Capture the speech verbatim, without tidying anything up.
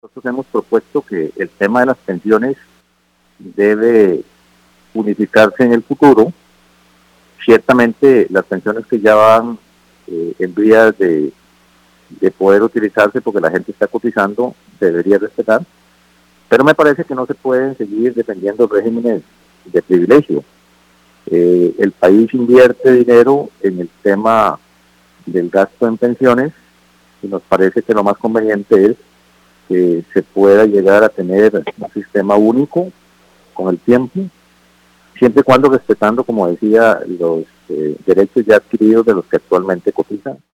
Nosotros hemos propuesto que el tema de las pensiones debe unificarse en el futuro. Ciertamente las pensiones que ya van eh, en vías de, de poder utilizarse porque la gente está cotizando, se debería respetar, pero me parece que no se pueden seguir defendiendo regímenes de privilegio. Eh, el país invierte dinero en el tema del gasto en pensiones y nos parece que lo más conveniente es que se pueda llegar a tener un sistema único con el tiempo, siempre y cuando respetando, como decía, los eh, derechos ya adquiridos de los que actualmente cotizan.